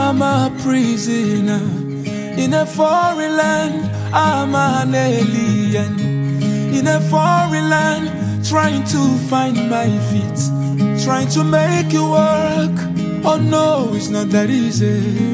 I'm a prisoner in a foreign land. I'm an alien in a foreign land, trying to find my feet, trying to make it work. Oh no, it's not that easy.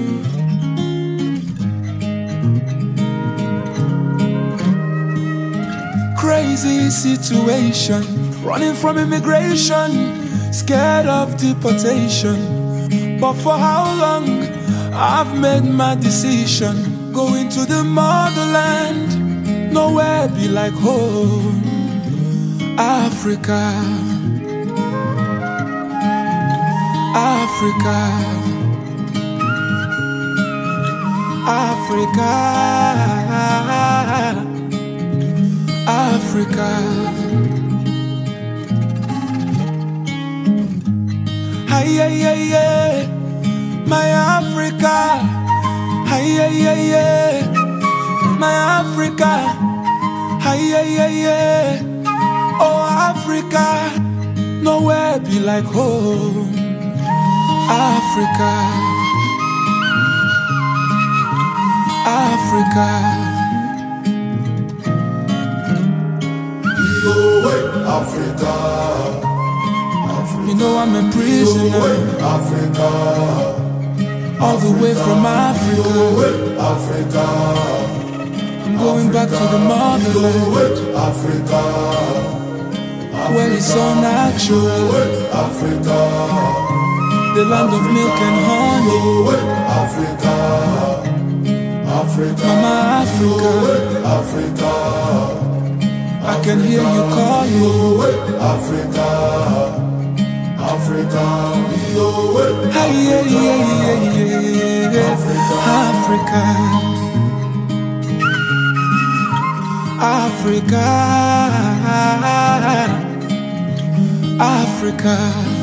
Crazy situation, running from immigration, scared of deportation. But for how long? I've made my decision, going to the motherland. Nowhere be like home. Africa, Africa, Africa, Africa. Hi, yeah, yeah, yeah. My Africa. Hi, yeah, yeah, yeah. My Africa. Hi, yeah, yeah, yeah. Oh, Africa. Nowhere be like home. Africa, Africa. Africa, You know I'm a prisoner, Africa, all the way from Africa. Africa, I'm going back to the motherland, Africa, where it's so natural, Africa, the land of milk and honey. Africa, Africa, Mama Africa, Africa, I can hear you calling. Africa, Africa, Hey, yeah, yeah, yeah, yeah. Africa, Africa, Africa.